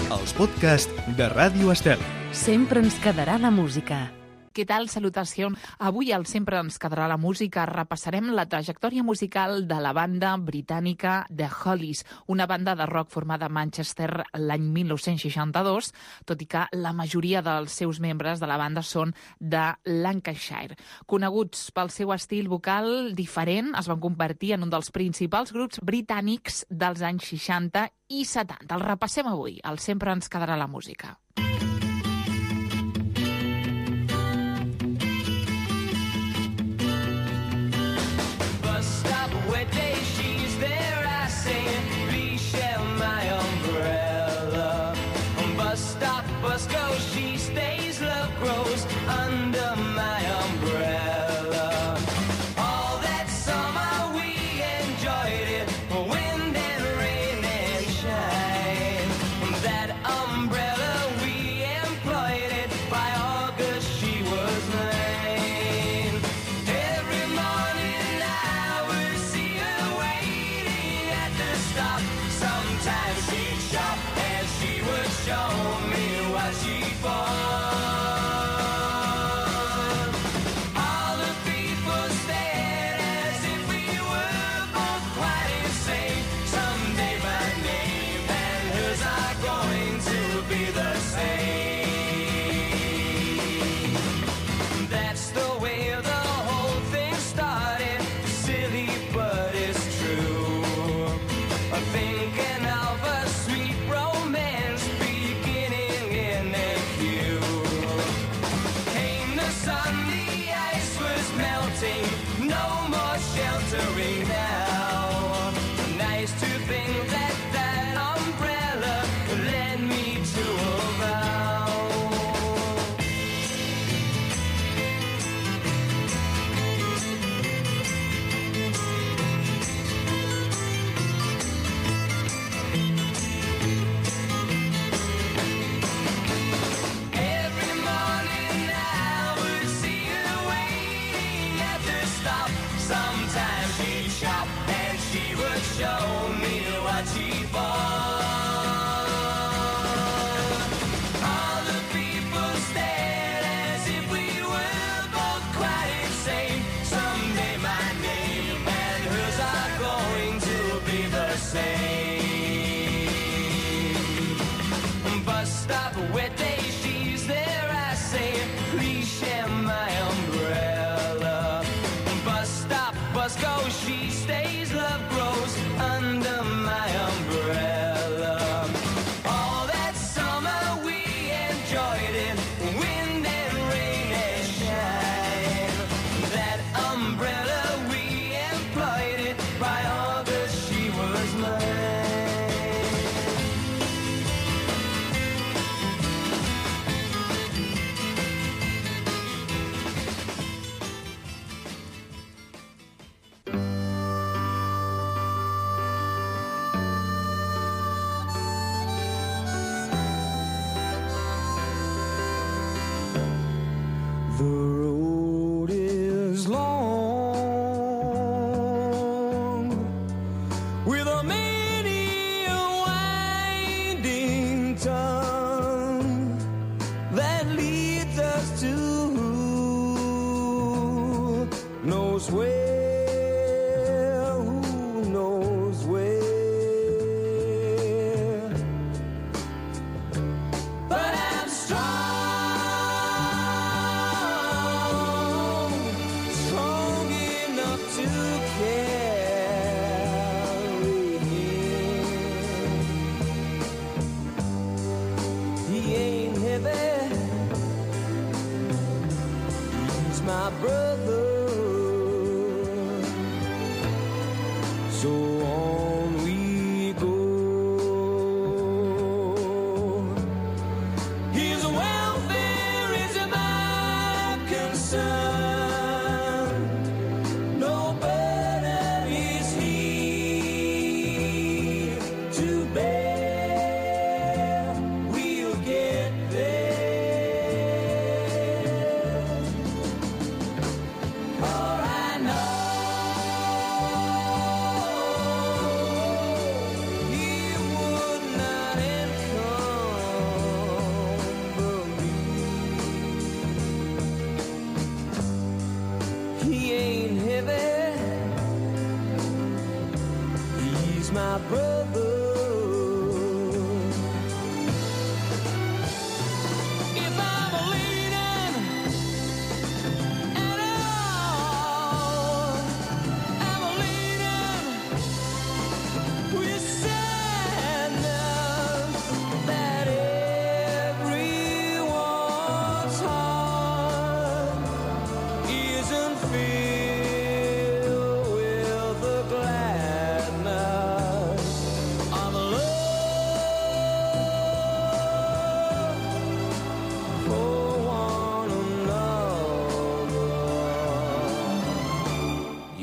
els podcasts de Ràdio Estel. Sempre ens quedarà la música. Què tal? Salutacions. Avui al Sempre ens quedarà la música. Repassarem la trajectòria musical de la banda britànica The Hollies, una banda de rock formada a Manchester l'any 1962, tot i que la majoria dels seus membres de la banda són de Lancashire. Coneguts pel seu estil vocal diferent, es van convertir en un dels principals grups britànics dels anys 60 i 70. El repassem avui. Al Sempre ens quedarà la música.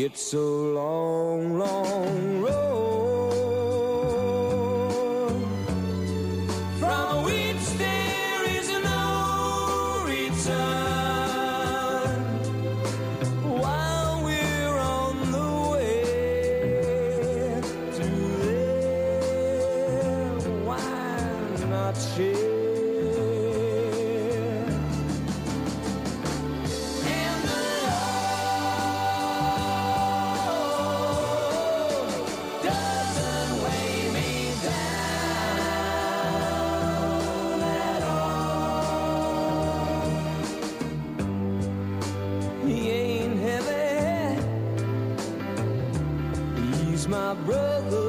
It's a long, long road. From which there is no return. While we're on the way to there, why not share? My brother,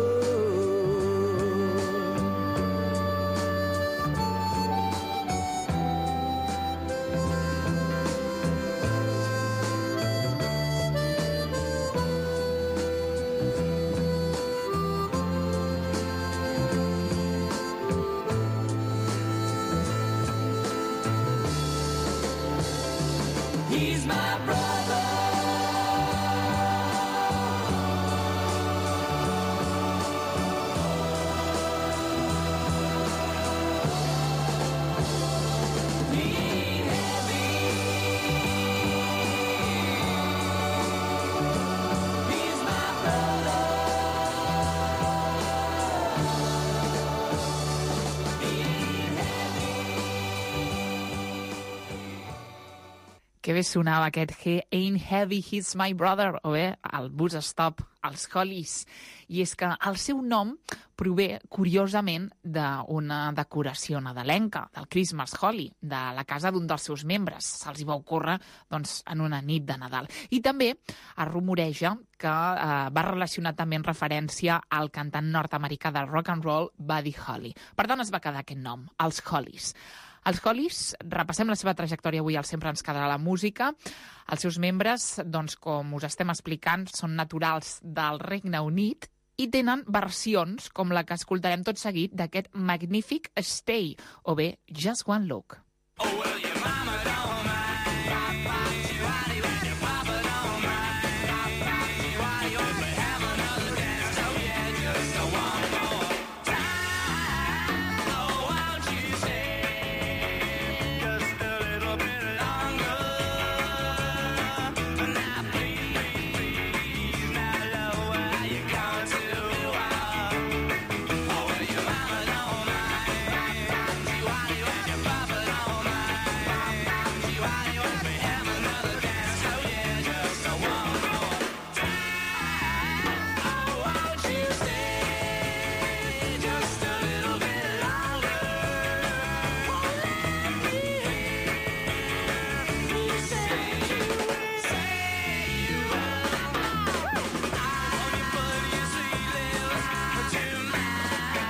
he's my brother. Que bé sonava aquest He Ain't Heavy, He's My Brother, o bé el Bus Stop, els Hollies. I és que el seu nom prové, curiosament, d'una decoració nadalenca, del Christmas Holly, de la casa d'un dels seus membres. Se'ls hi va ocórrer doncs, en una nit de Nadal. I també es rumoreja que va relacionar també en referència al cantant nord-americà del rock and roll, Buddy Holly. Per tant, es va quedar aquest nom, els Hollies. Els Hollies, repassem la seva trajectòria avui al Sempre ens quedarà la música. Els seus membres, doncs, com us estem explicant, són naturals del Regne Unit i tenen versions com la que escoltarem tot seguit d'aquest magnífic Stay, o bé Just One Look. Oh, well, your mama don't mind. You hidey when your papa don't mind. You hidey when we have another dance. Oh, yeah, just a one more time. Oh, won't you stay just a little bit longer? Now, please, please, now, love, where are you going to? Oh, well, your mama don't mind. You hidey when your papa don't mind. You hidey when we have another dance. Oh, yeah, just a one more time. Oh, won't you stay just a little bit longer? Oh, let me hear you say you will. I want you put your sweet lips to mine.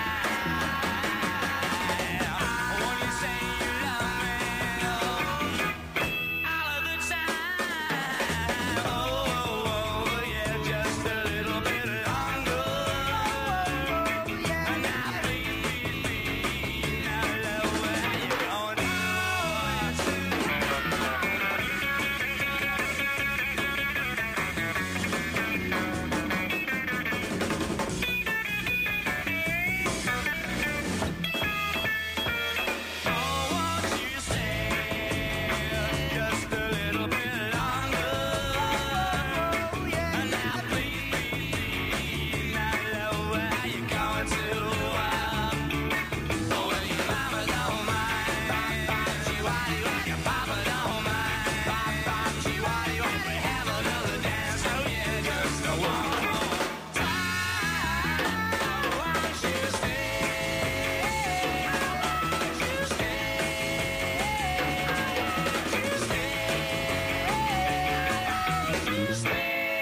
I want you say you love me all of the time. Oh, yeah, just a little bit longer. Now, please, now, love, where you going? Oh, won't you stay just a little bit longer? Now, please, now, love, where you going to? Oh, well, your mama don't mind. You hidey when your papa don't mind. You hidey when we have another dance. Oh, yeah, just a one more time. Oh, won't you stay? Won't you stay? Won't you stay? Won't you stay?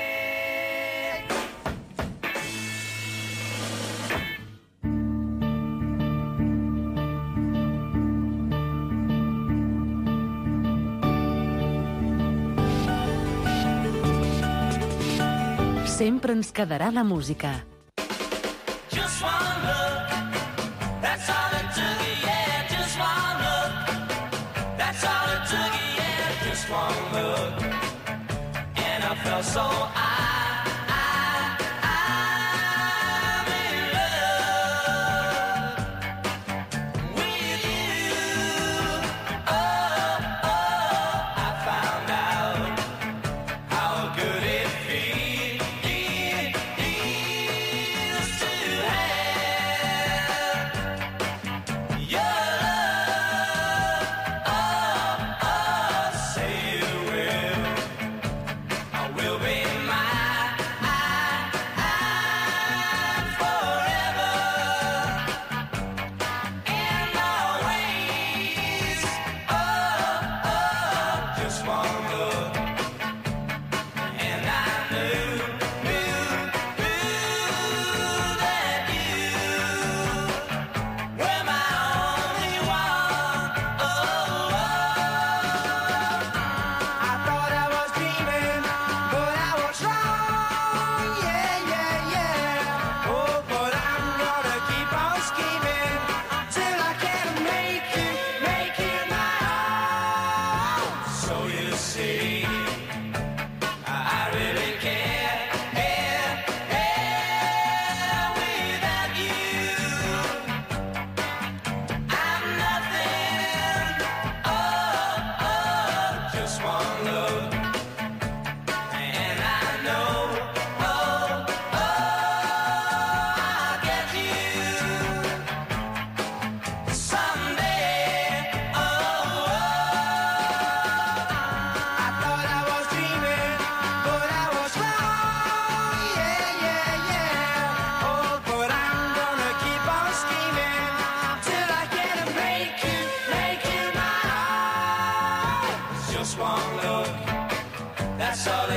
Sempre ens quedarà la música. Just one look, that's all it took, yeah. Just one look, that's all it took, yeah. Just one look, and I felt so high.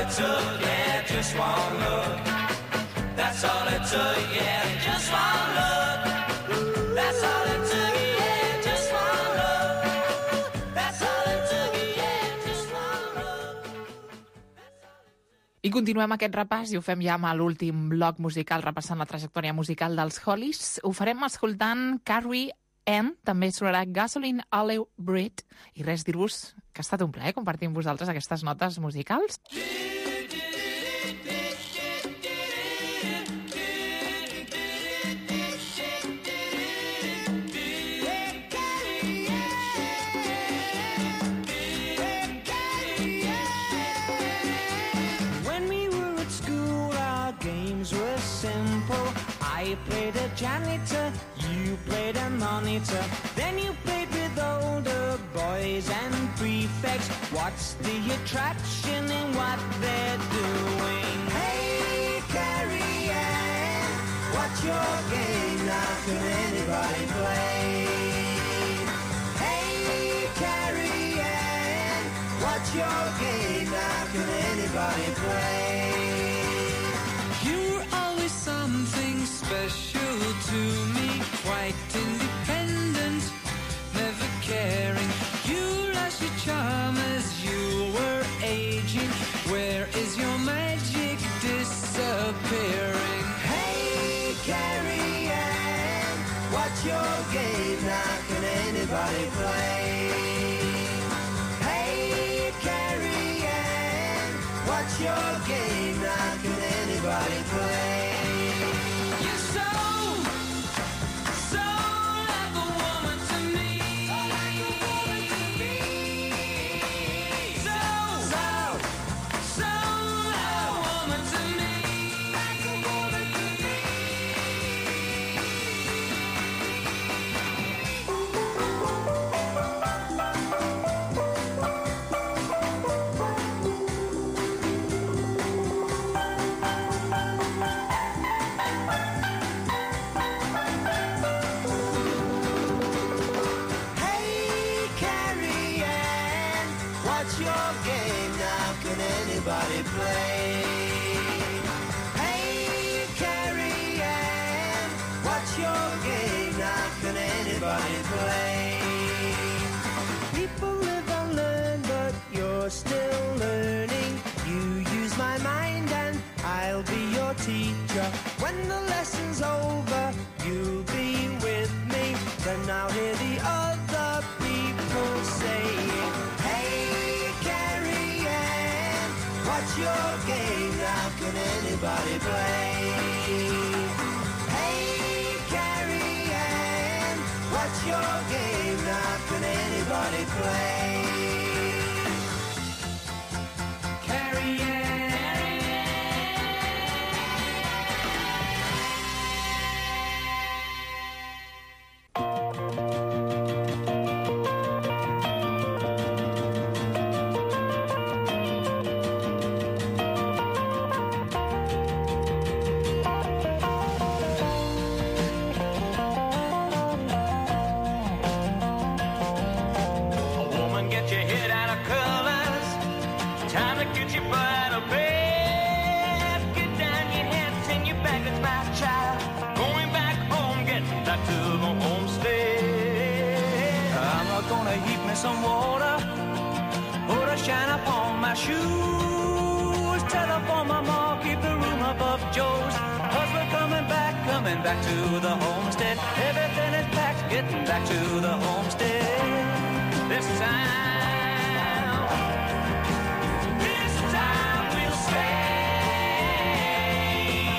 it took, yeah, just one look. That's all it took, yeah, just one look. That's all it took, yeah, just one look. That's all it took, yeah, just one look. I continuem aquest repàs i ho fem ja amb l'últim bloc musical repassant la trajectòria musical dels Hollies. Ho farem escoltant Carrie Ann, també sonarà Gasoline Alley Brit, i res, dir-vos que ha estat un plaer compartir amb vosaltres aquestes notes musicals. When we were at school, our games were simple. I played a janitor, you played a monitor. Then you played with older boys and prefects. What's the attraction in what they're doing? Hey, Carrie Ann, what's your game? Now can anybody play? Hey, Carrie Ann, what's your game? Now can anybody play? You're always something special to me, quite independent, never caring. You lost your charm as you were aging. Where is your magic disappearing? Hey, Carrie Ann, what's your game? Now can anybody play? Hey, Carrie Ann, what's your game? Now can anybody play? You're so like a woman to me. So like a woman to me. Hey, Carrie Ann, what's your game? Now can anybody play? Hey, Carrie Ann, what's your game? Now can anybody play? People live and learn, but you're still learning. You use my mind and I'll be your teacher. When the lesson's over, you'll be with me. Then I'll hear the other people saying, hey, Carrie Ann, what's your game? Now can anybody play? Hey, Carrie Ann, what's your game? Now can anybody play? Carrie Ann. A woman, get your head out of colors. Time to get your butt out of bed. Get down your head, send your back, it's my child. Going back home, getting back to the homestead. I'm not gonna heat me some water, put a shine upon my shoes. Telephone my mom, keep the room above Joe's. 'Cause we're coming back to the homestead. Everything is packed, getting back to the homestead. This time we'll stay,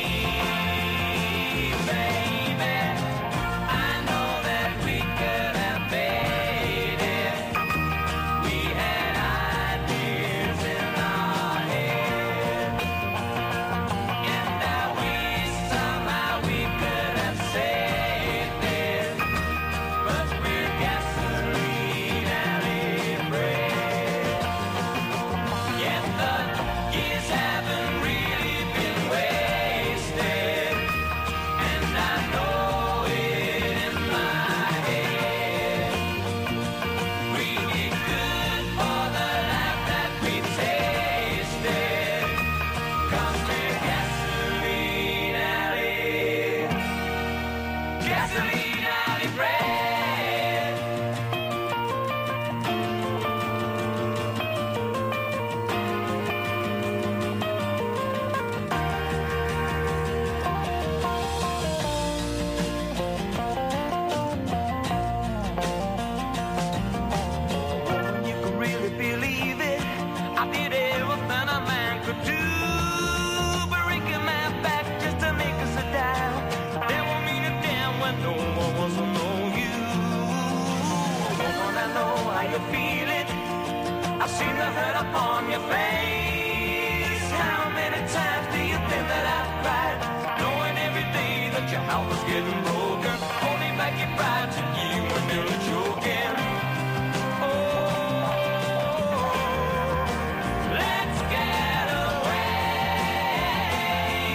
baby. I know that we could have made it. We had ideas in our head, and that somehow we could have saved it. But we're gasoline and to feel it. I've seen the hurt upon your face. How many times do you think that I've cried, knowing every day that your heart was getting broken, holding back your pride till you were nearly choking. Let's get away,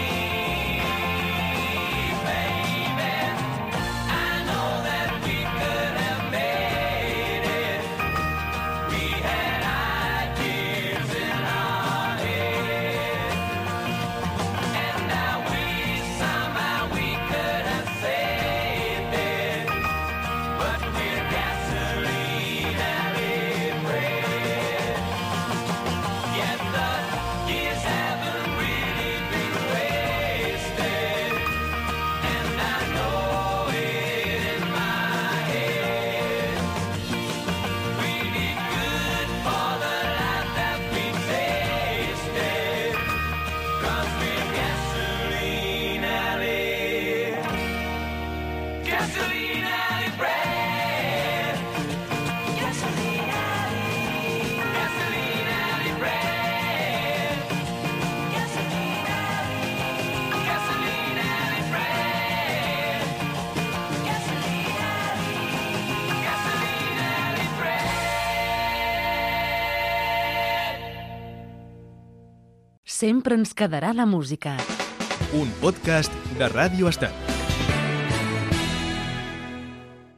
baby. I know that we could have made it. We had ideas in our head, and now somehow we could have saved it. But we're gasoline alley bread. Yet the years haven't really been wasted, and I know it in my head. We did good for the life that we tasted, 'cause we're gasoline alley bread. Gasoline alley bread. Gasoline alley bread. Gasoline alley. Gasoline alley bread. Gasoline alley bread. Sempre ens quedarà la música. Un podcast de Ràdio Estel.